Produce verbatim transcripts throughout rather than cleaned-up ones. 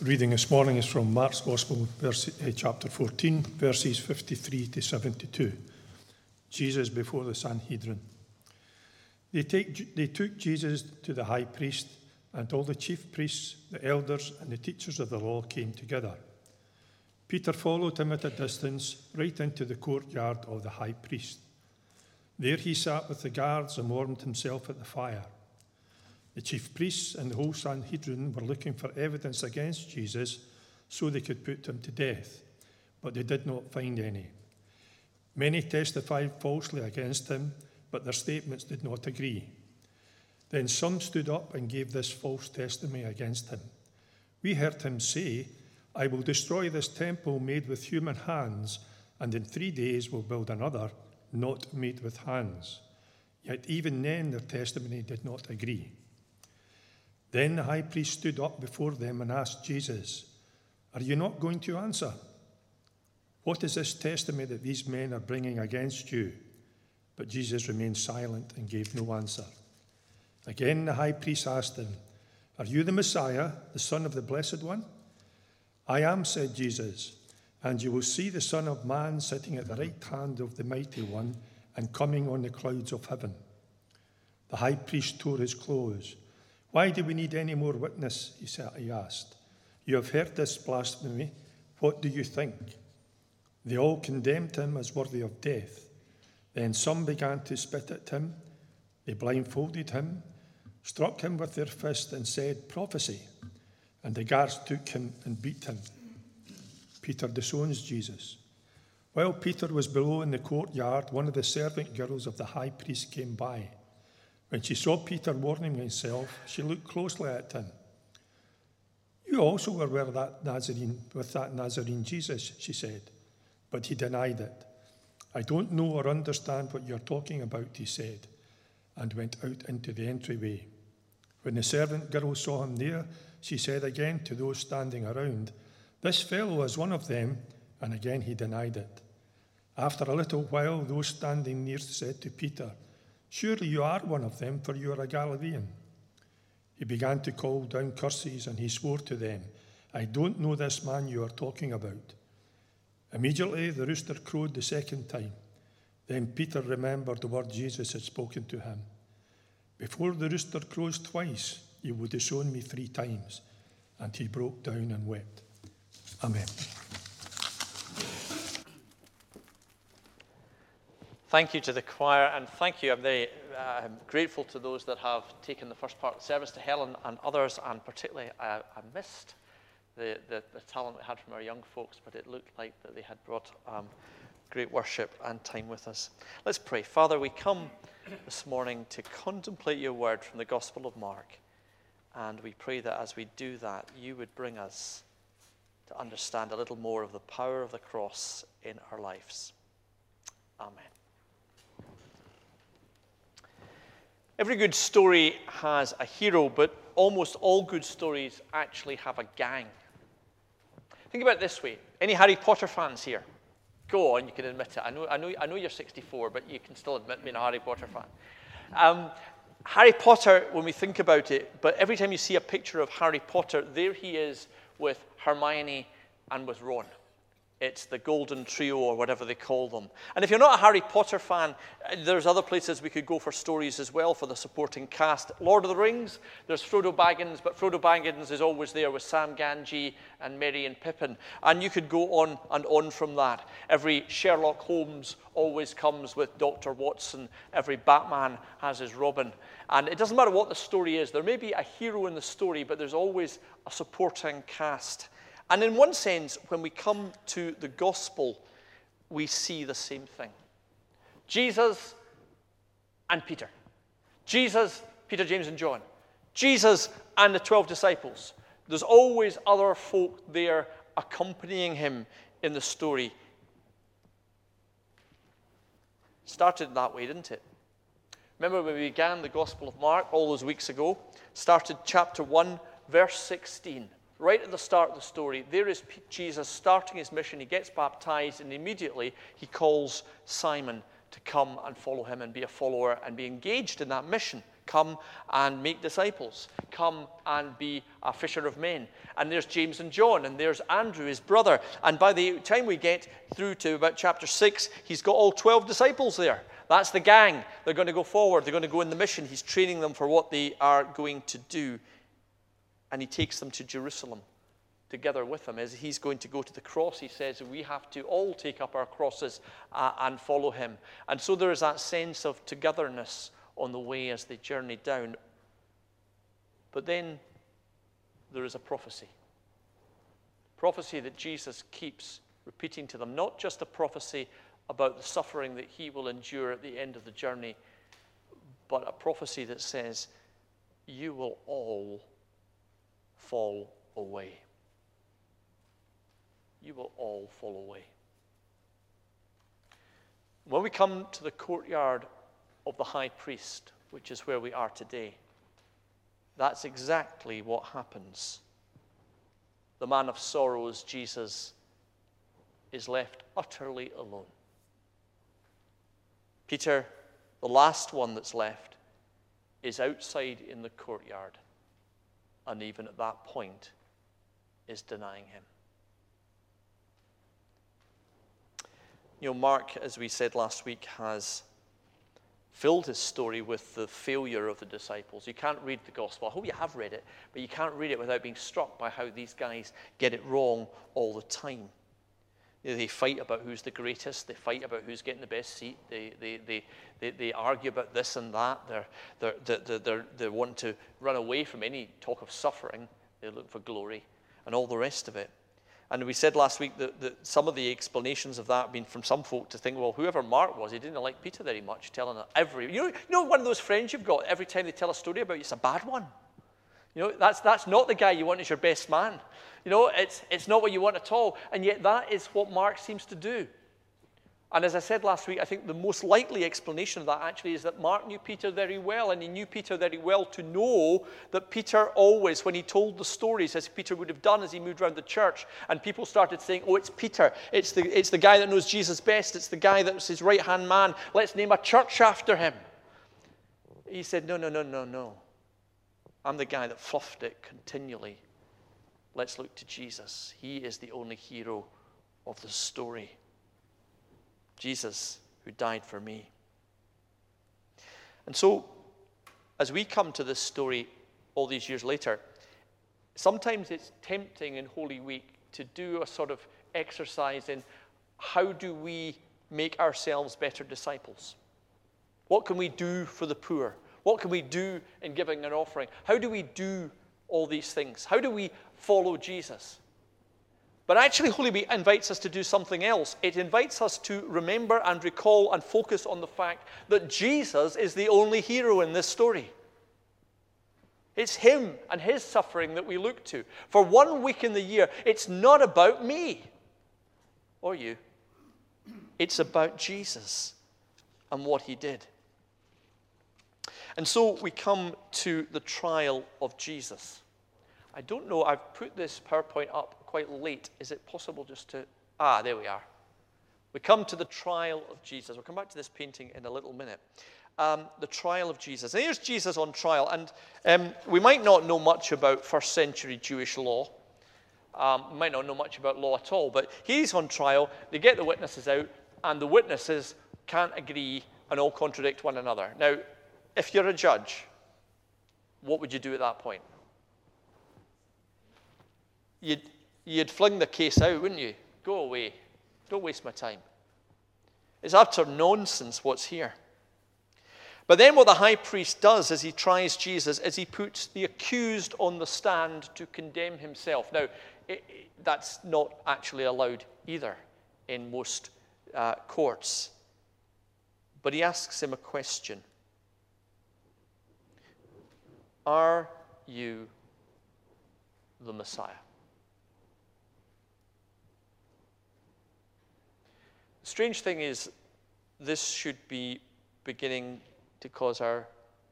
Reading this morning is from Mark's Gospel, verse, uh, chapter fourteen, verses fifty-three to seventy-two. Jesus before the Sanhedrin. They, take, they took Jesus to the high priest, and all the chief priests, the elders, and the teachers of the law came together. Peter followed him at a distance, right into the courtyard of the high priest. There he sat with the guards and warmed himself at the fire. The chief priests and the whole Sanhedrin were looking for evidence against Jesus so they could put him to death, but they did not find any. Many testified falsely against him, but their statements did not agree. Then some stood up and gave this false testimony against him. We heard him say, "I will destroy this temple made with human hands, and in three days will build another, not made with hands." Yet even then their testimony did not agree. Then the high priest stood up before them and asked Jesus, "Are you not going to answer? What is this testimony that these men are bringing against you?" But Jesus remained silent and gave no answer. Again the high priest asked him, "Are you the Messiah, the Son of the Blessed One?" "I am," said Jesus, "and you will see the Son of Man sitting at the right hand of the Mighty One and coming on the clouds of heaven." The high priest tore his clothes. "Why do we need any more witness?" he said, he asked. "You have heard this blasphemy. What do you think?" They all condemned him as worthy of death. Then some began to spit at him. They blindfolded him, struck him with their fist, and said, "Prophesy." And the guards took him and beat him. Peter disowns Jesus. While Peter was below in the courtyard, one of the servant girls of the high priest came by. When she saw Peter warming himself, she looked closely at him. "You also were with that Nazarene, with that Nazarene Jesus," she said. But he denied it. "I don't know or understand what you're talking about," he said, and went out into the entryway. When the servant girl saw him there, she said again to those standing around, "This fellow is one of them," and again he denied it. After a little while, those standing near said to Peter, "Surely you are one of them, for you are a Galilean." He began to call down curses, and he swore to them, "I don't know this man you are talking about." Immediately the rooster crowed the second time. Then Peter remembered the word Jesus had spoken to him. "Before the rooster crows twice, you will disown me three times." And he broke down and wept. Amen. Thank you to the choir, and thank you. I'm very uh, grateful to those that have taken the first part of the service, to Helen and others, and particularly I, I missed the, the, the talent we had from our young folks, but it looked like that they had brought um, great worship and time with us. Let's pray. Father, we come this morning to contemplate your word from the Gospel of Mark, and we pray that as we do that, you would bring us to understand a little more of the power of the cross in our lives. Amen. Every good story has a hero, but almost all good stories actually have a gang. Think about it this way. Any Harry Potter fans here? Go on, you can admit it. I know, I know, I know you're sixty-four, but you can still admit being a Harry Potter fan. Um, Harry Potter, when we think about it, but every time you see a picture of Harry Potter, there he is with Hermione and with Ron. It's the golden trio or whatever they call them. And if you're not a Harry Potter fan, there's other places we could go for stories as well for the supporting cast. Lord of the Rings, there's Frodo Baggins, but Frodo Baggins is always there with Sam Gamgee and Merry and Pippin. And you could go on and on from that. Every Sherlock Holmes always comes with Doctor Watson. Every Batman has his Robin. And it doesn't matter what the story is. There may be a hero in the story, but there's always a supporting cast. And in one sense, when we come to the gospel, we see the same thing. Jesus and Peter. Jesus, Peter, James, and John. Jesus and the twelve disciples. There's always other folk there accompanying him in the story. Started that way, didn't it? Remember when we began the Gospel of Mark all those weeks ago? Started chapter one, verse sixteen. Right at the start of the story, there is Jesus starting his mission. He gets baptized, and immediately he calls Simon to come and follow him and be a follower and be engaged in that mission. Come and make disciples. Come and be a fisher of men. And there's James and John, and there's Andrew, his brother. And by the time we get through to about chapter six, he's got all twelve disciples there. That's the gang. They're going to go forward. They're going to go in the mission. He's training them for what they are going to do. And he takes them to Jerusalem together with him. As he's going to go to the cross, he says we have to all take up our crosses uh, and follow him. And so there is that sense of togetherness on the way as they journey down. But then there is a prophecy. Prophecy that Jesus keeps repeating to them. Not just a prophecy about the suffering that he will endure at the end of the journey, but a prophecy that says, you will all fall away. You will all fall away. When we come to the courtyard of the high priest, which is where we are today, that's exactly what happens. The man of sorrows, Jesus, is left utterly alone. Peter, the last one that's left, is outside in the courtyard, and even at that point is denying him. You know, Mark, as we said last week, has filled his story with the failure of the disciples. You can't read the gospel. I hope you have read it, but you can't read it without being struck by how these guys get it wrong all the time. You know, they fight about who's the greatest. They fight about who's getting the best seat. They they they they, they argue about this and that. They're they're they're they're they're wanting to run away from any talk of suffering. They look for glory and all the rest of it. And we said last week that, that some of the explanations of that have been from some folk to think, well, whoever Mark was, he didn't like Peter very much, telling every, you know, you know one of those friends you've got, every time they tell a story about you, it's a bad one. You know, that's that's not the guy you want as your best man. You know, it's it's not what you want at all. And yet that is what Mark seems to do. And as I said last week, I think the most likely explanation of that actually is that Mark knew Peter very well, and he knew Peter very well to know that Peter always, when he told the stories, as Peter would have done as he moved around the church, and people started saying, oh, it's Peter, it's the, it's the guy that knows Jesus best, it's the guy that was his right-hand man, let's name a church after him. He said, no, no, no, no, no. I'm the guy that fluffed it continually. Let's look to Jesus. He is the only hero of the story. Jesus, who died for me. And so, as we come to this story all these years later, sometimes it's tempting in Holy Week to do a sort of exercise in how do we make ourselves better disciples? What can we do for the poor? What can we do in giving an offering? How do we do all these things? How do we follow Jesus? But actually, Holy Week invites us to do something else. It invites us to remember and recall and focus on the fact that Jesus is the only hero in this story. It's him and his suffering that we look to. For one week in the year, it's not about me or you. It's about Jesus and what he did. And so we come to the trial of Jesus. I don't know, I've put this PowerPoint up quite late. Is it possible just to... Ah, there we are. We come to the trial of Jesus. We'll come back to this painting in a little minute. Um, the trial of Jesus. And here's Jesus on trial. And um, we might not know much about first century Jewish law. Um, we might not know much about law at all. But he's on trial. They get the witnesses out. And the witnesses can't agree and all contradict one another. Now, if you're a judge, what would you do at that point? You'd, you'd fling the case out, wouldn't you? Go away. Don't waste my time. It's utter nonsense what's here. But then what the high priest does as he tries Jesus is he puts the accused on the stand to condemn himself. Now, it, it, that's not actually allowed either in most uh, courts. But he asks him a question. Are you the Messiah? The strange thing is, this should be beginning to cause our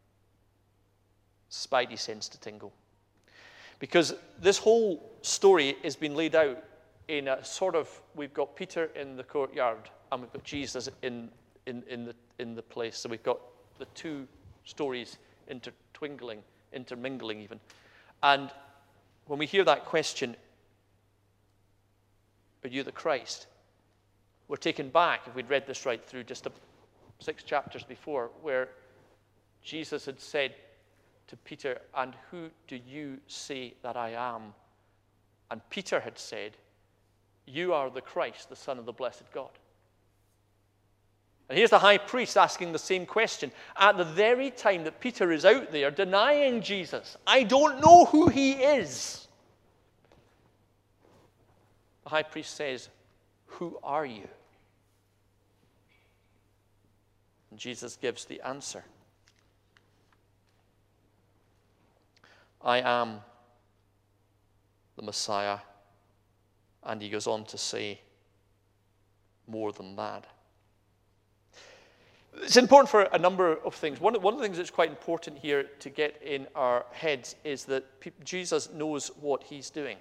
spidey sense to tingle. Because this whole story has been laid out in a sort of, we've got Peter in the courtyard and we've got Jesus in, in, in, the, in the place. So we've got the two stories intertwingling, intermingling even. And when we hear that question, are you the Christ? We're taken back, if we'd read this right through, just a, six chapters before, where Jesus had said to Peter, and who do you say that I am? And Peter had said, you are the Christ, the Son of the blessed God. And here's the high priest asking the same question at the very time that Peter is out there denying Jesus. I don't know who he is. The high priest says, who are you? And Jesus gives the answer. I am the Messiah. And he goes on to say more than that. It's important for a number of things. One, one of the things that's quite important here to get in our heads is that pe- Jesus knows what he's doing.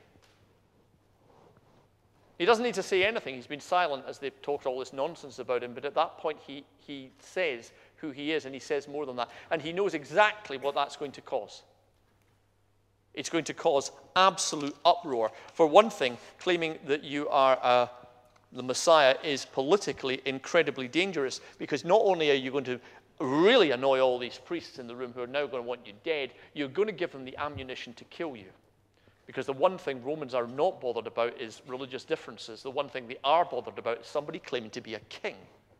He doesn't need to say anything. He's been silent as they've talked all this nonsense about him, but at that point he, he says who he is, and he says more than that. And he knows exactly what that's going to cause. It's going to cause absolute uproar. For one thing, claiming that you are uh, the Messiah is politically incredibly dangerous, because not only are you going to really annoy all these priests in the room who are now going to want you dead, you're going to give them the ammunition to kill you. Because the one thing Romans are not bothered about is religious differences. The one thing they are bothered about is somebody claiming to be a king.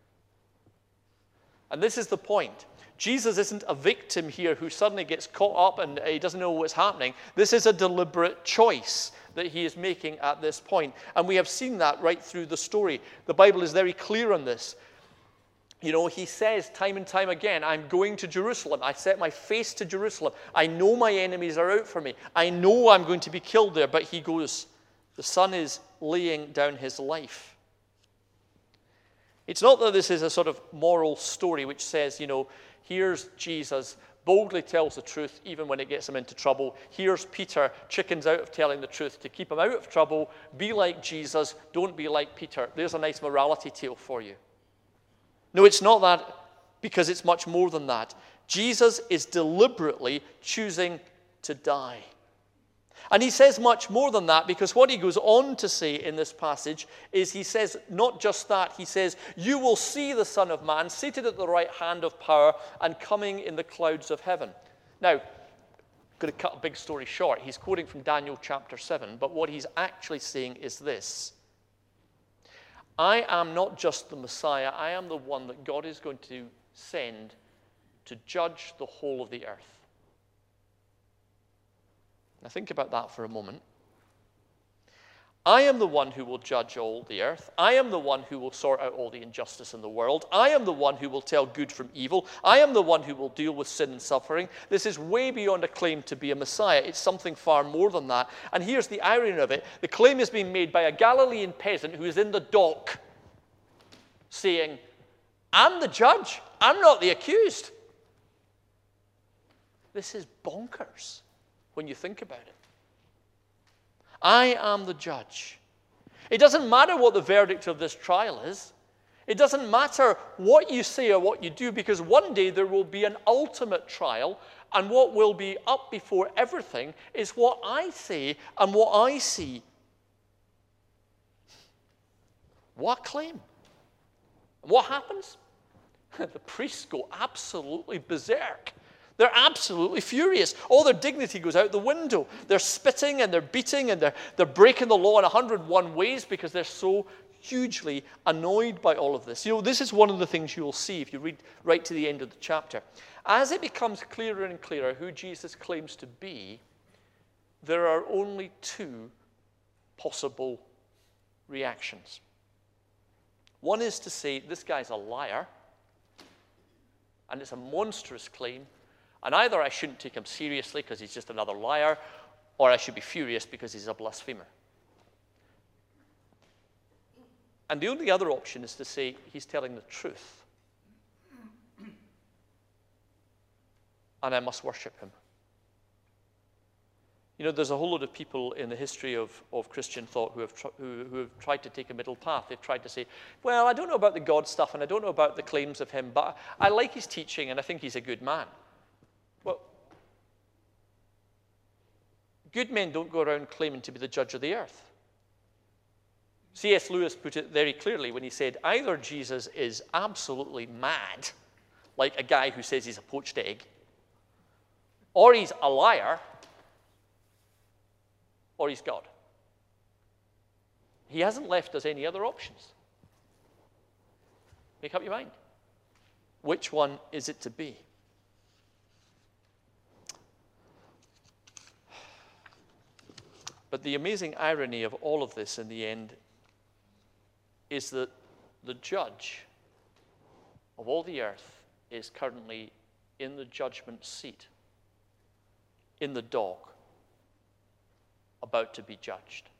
And this is the point. Jesus isn't a victim here who suddenly gets caught up and he doesn't know what's happening. This is a deliberate choice that he is making at this point. And we have seen that right through the story. The Bible is very clear on this. You know, he says time and time again, I'm going to Jerusalem. I set my face to Jerusalem. I know my enemies are out for me. I know I'm going to be killed there. But he goes, the Son is laying down his life. It's not that this is a sort of moral story which says, you know, here's Jesus, boldly tells the truth even when it gets him into trouble. Here's Peter, chickens out of telling the truth to keep him out of trouble. Be like Jesus, don't be like Peter. There's a nice morality tale for you. No, it's not that, because it's much more than that. Jesus is deliberately choosing to die. And he says much more than that, because what he goes on to say in this passage is he says not just that, he says, you will see the Son of Man seated at the right hand of power and coming in the clouds of heaven. Now, I'm going to cut a big story short. He's quoting from Daniel chapter seven, but what he's actually saying is this. I am not just the Messiah, I am the one that God is going to send to judge the whole of the earth. Now think about that for a moment. I am the one who will judge all the earth. I am the one who will sort out all the injustice in the world. I am the one who will tell good from evil. I am the one who will deal with sin and suffering. This is way beyond a claim to be a Messiah. It's something far more than that. And here's the irony of it. The claim is being made by a Galilean peasant who is in the dock saying, I'm the judge. I'm not the accused. This is bonkers when you think about it. I am the judge. It doesn't matter what the verdict of this trial is. It doesn't matter what you say or what you do, because one day there will be an ultimate trial, and what will be up before everything is what I say and what I see. What claim? What happens? The priests go absolutely berserk. They're absolutely furious. All their dignity goes out the window. They're spitting and they're beating and they're, they're breaking the law in one hundred and one ways because they're so hugely annoyed by all of this. You know, this is one of the things you will see if you read right to the end of the chapter. As it becomes clearer and clearer who Jesus claims to be, there are only two possible reactions. One is to say, this guy's a liar, and it's a monstrous claim, and either I shouldn't take him seriously because he's just another liar, or I should be furious because he's a blasphemer. And the only other option is to say he's telling the truth, and I must worship him. You know, there's a whole lot of people in the history of, of Christian thought who have, tr- who, who have tried to take a middle path. They've tried to say, well, I don't know about the God stuff, and I don't know about the claims of him, but I like his teaching, and I think he's a good man. Well, Good men don't go around claiming to be the judge of the earth. C S Lewis put it very clearly when he said, either Jesus is absolutely mad, like a guy who says he's a poached egg, or he's a liar, or he's God. He hasn't left us any other options. Make up your mind. Which one is it to be? But the amazing irony of all of this in the end is that the judge of all the earth is currently in the judgment seat, in the dock, about to be judged.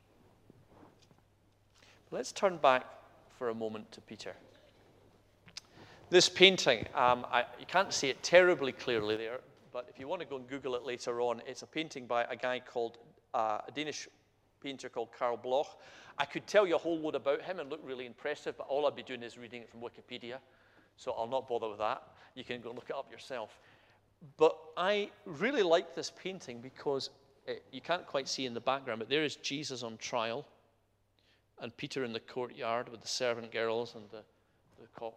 Let's turn back for a moment to Peter. This painting, um, I, you can't see it terribly clearly there, but if you want to go and Google it later on, it's a painting by a guy called, uh, a Danish painter called Carl Bloch. I could tell you a whole load about him and look really impressive, but all I'd be doing is reading it from Wikipedia, so I'll not bother with that. You can go look it up yourself. But I really like this painting because it, you can't quite see in the background, but there is Jesus on trial, and Peter in the courtyard with the servant girls and the, the cock.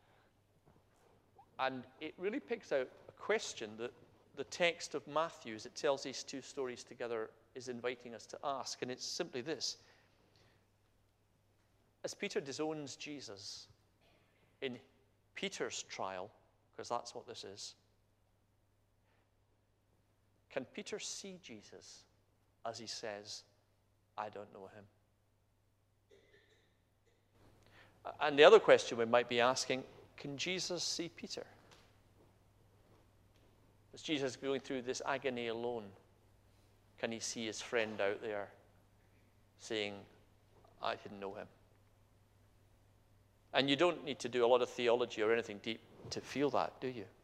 And it really picks out a question that the text of Matthew, as it tells these two stories together, is inviting us to ask. And it's simply this. As Peter disowns Jesus in Peter's trial, because that's what this is, can Peter see Jesus as he says, I don't know him? And the other question we might be asking, can Jesus see Peter? Is Jesus going through this agony alone? Can he see his friend out there saying, I didn't know him? And you don't need to do a lot of theology or anything deep to feel that, do you?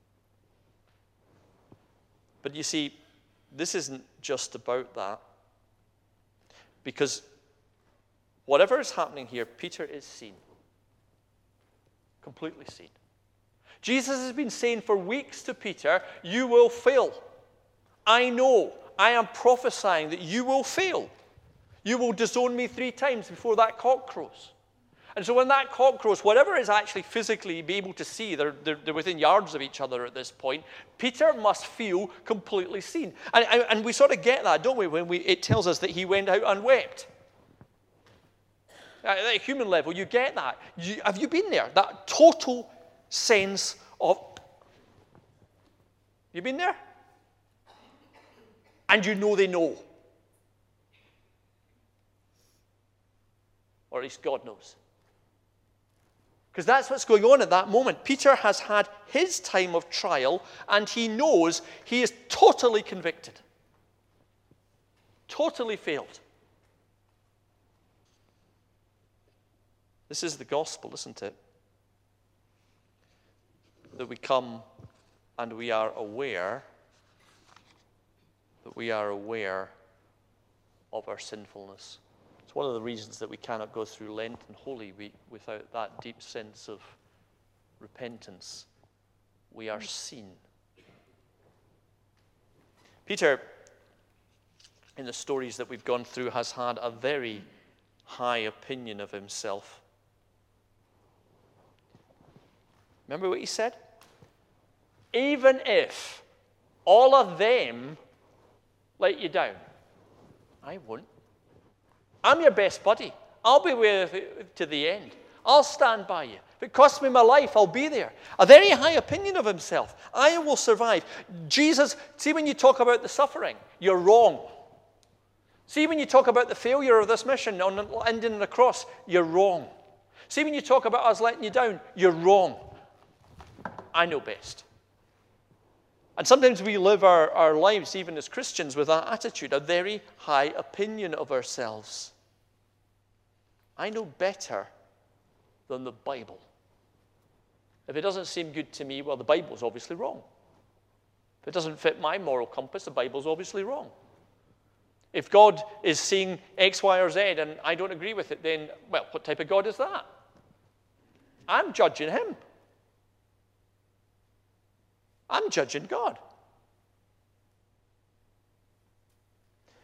But you see, this isn't just about that. Because whatever is happening here, Peter is seen. Completely seen. Jesus has been saying for weeks to Peter, you will fail. I know. I am prophesying that you will fail. You will disown me three times before that cock crows. And so when that cock crows, whatever is actually physically be able to see, they're, they're, they're within yards of each other at this point, Peter must feel completely seen. And, and we sort of get that, don't we, when we, it tells us that he went out and wept. At a human level, you get that. You, have you been there? That total sense of, you been there? And you know they know. Or at least God knows. Because that's what's going on at that moment. Peter has had his time of trial, and he knows he is totally convicted. Totally failed. This is the gospel, isn't it? That we come and we are aware, that we are aware of our sinfulness. It's one of the reasons that we cannot go through Lent and Holy Week without that deep sense of repentance. We are seen. Peter, in the stories that we've gone through, has had a very high opinion of himself. Remember what he said? Even if all of them let you down, I won't. I'm your best buddy. I'll be with you to the end. I'll stand by you. If it costs me my life, I'll be there. A very high opinion of himself. I will survive. Jesus, see when you talk about the suffering, you're wrong. See when you talk about the failure of this mission on ending on the cross, you're wrong. See when you talk about us letting you down, you're wrong. I know best. And sometimes we live our, our lives, even as Christians, with that attitude, a very high opinion of ourselves. I know better than the Bible. If it doesn't seem good to me, well, the Bible's obviously wrong. If it doesn't fit my moral compass, the Bible's obviously wrong. If God is saying X, Y, or Z and I don't agree with it, then, well, what type of God is that? I'm judging him. I'm judging God.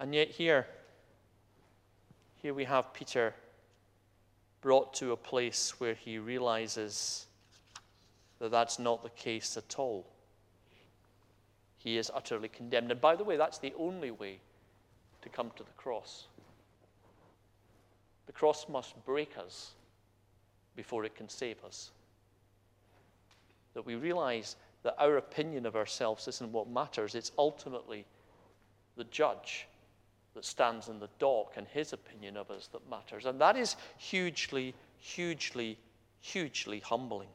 And yet here, here we have Peter brought to a place where he realizes that that's not the case at all. He is utterly condemned. And by the way, that's the only way to come to the cross. The cross must break us before it can save us. That we realize that our opinion of ourselves isn't what matters. It's ultimately the judge that stands in the dock and his opinion of us that matters. And that is hugely, hugely, hugely humbling.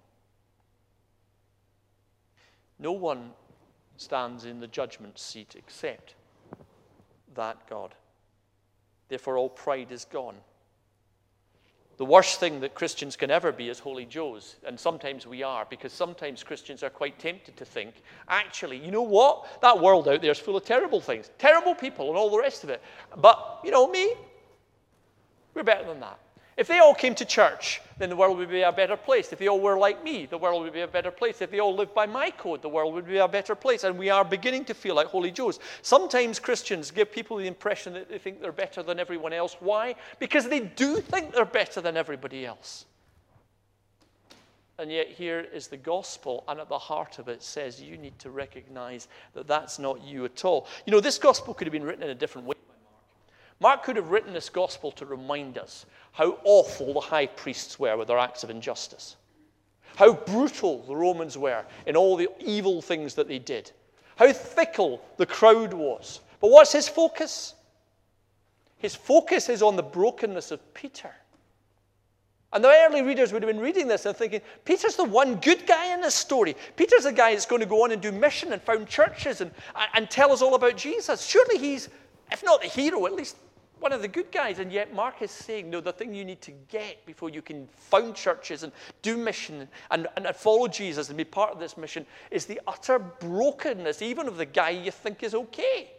No one stands in the judgment seat except that God. Therefore, all pride is gone. The worst thing that Christians can ever be is holy Joes, and sometimes we are, because sometimes Christians are quite tempted to think, actually, you know what? That world out there is full of terrible things, terrible people and all the rest of it. But, you know, me, we're better than that. If they all came to church, then the world would be a better place. If they all were like me, the world would be a better place. If they all lived by my code, the world would be a better place. And we are beginning to feel like holy Joes. Sometimes Christians give people the impression that they think they're better than everyone else. Why? Because they do think they're better than everybody else. And yet here is the gospel, and at the heart of it says you need to recognize that that's not you at all. You know, this gospel could have been written in a different way. Mark could have written this gospel to remind us how awful the high priests were with their acts of injustice, how brutal the Romans were in all the evil things that they did, how fickle the crowd was. But what's his focus? His focus is on the brokenness of Peter. And the early readers would have been reading this and thinking, Peter's the one good guy in this story. Peter's the guy that's going to go on and do mission and found churches and, and tell us all about Jesus. Surely he's, if not the hero, at least one of the good guys. And yet Mark is saying, no, the thing you need to get before you can found churches and do mission and, and follow Jesus and be part of this mission is the utter brokenness, even of the guy you think is okay.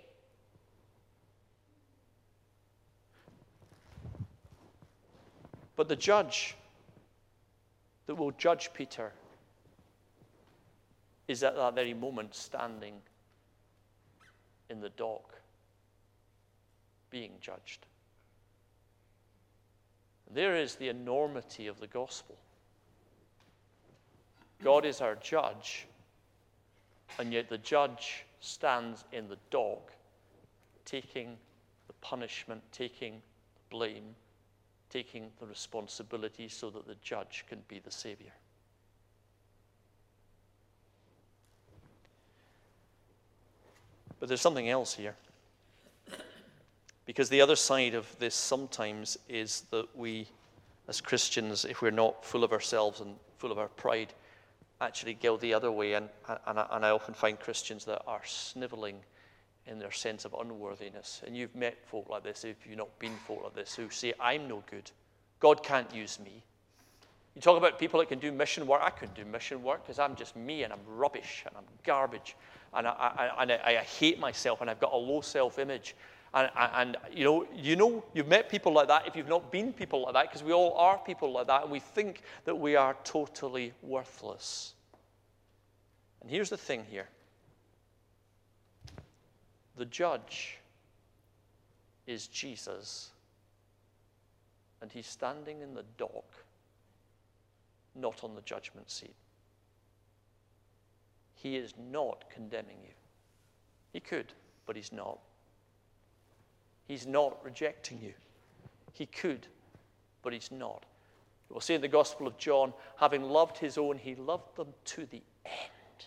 But the judge that will judge Peter is at that very moment standing in the dock, being judged. There is the enormity of the gospel. God is our judge, and yet the judge stands in the dock, taking the punishment, taking the blame, taking the responsibility so that the judge can be the Savior. But there's something else here. Because the other side of this sometimes is that we, as Christians, if we're not full of ourselves and full of our pride, actually go the other way. And, and, I, and I often find Christians that are sniveling in their sense of unworthiness. And you've met folk like this, if you've not been folk like this, who say, I'm no good. God can't use me. You talk about people that can do mission work. I couldn't do mission work because I'm just me and I'm rubbish and I'm garbage. And I, I, and I, I hate myself and I've got a low self-image. And, and, you know, you know, you've met people like that if you've not been people like that, because we all are people like that, and we think that we are totally worthless. And here's the thing here. The judge is Jesus, and he's standing in the dock, not on the judgment seat. He is not condemning you. He could, but he's not. He's not rejecting you. He could, but he's not. We'll see in the Gospel of John, having loved his own, he loved them to the end.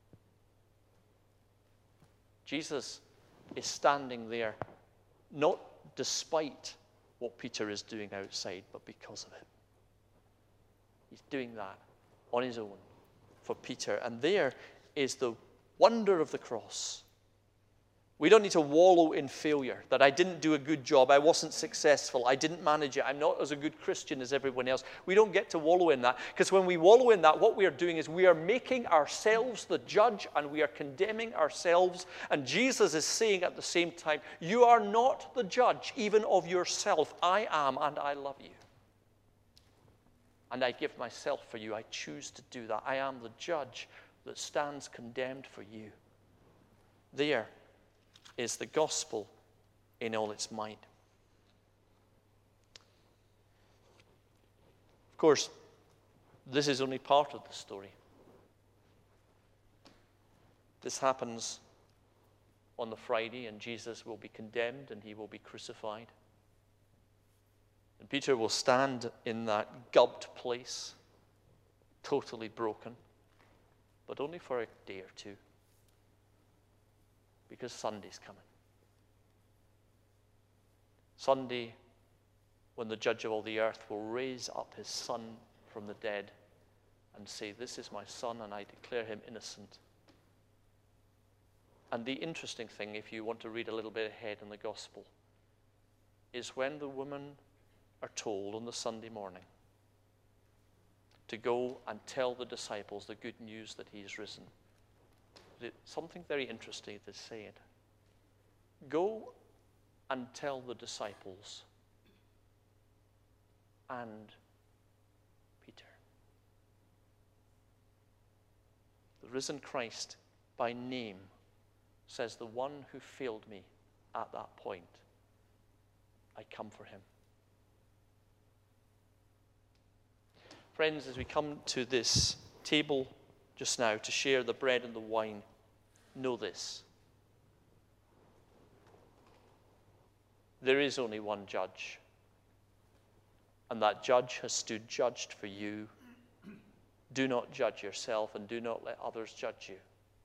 Jesus is standing there, not despite what Peter is doing outside, but because of it. He's doing that on his own for Peter. And there is the wonder of the cross. We don't need to wallow in failure, that I didn't do a good job, I wasn't successful, I didn't manage it, I'm not as a good Christian as everyone else. We don't get to wallow in that, because when we wallow in that, what we are doing is we are making ourselves the judge and we are condemning ourselves. And Jesus is saying at the same time, you are not the judge even of yourself. I am, and I love you. And I give myself for you. I choose to do that. I am the judge that stands condemned for you. There is the gospel in all its might. Of course, this is only part of the story. This happens on the Friday, and Jesus will be condemned and he will be crucified. And Peter will stand in that gubbed place, totally broken, but only for a day or two, because Sunday's coming. Sunday, when the judge of all the earth will raise up his son from the dead and say, "This is my son, and I declare him innocent." And the interesting thing, if you want to read a little bit ahead in the gospel, is when the women are told on the Sunday morning to go and tell the disciples the good news that he is risen. Something very interesting to say it. Go and tell the disciples and Peter. The risen Christ by name says, the one who failed me at that point, I come for him. Friends, as we come to this table just now to share the bread and the wine, know this. There is only one judge, and that judge has stood judged for you. Do not judge yourself, and do not let others judge you.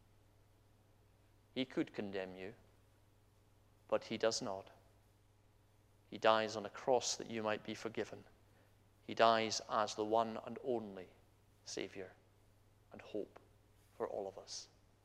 He could condemn you, but he does not. He dies on a cross that you might be forgiven. He dies as the one and only Savior and hope for all of us.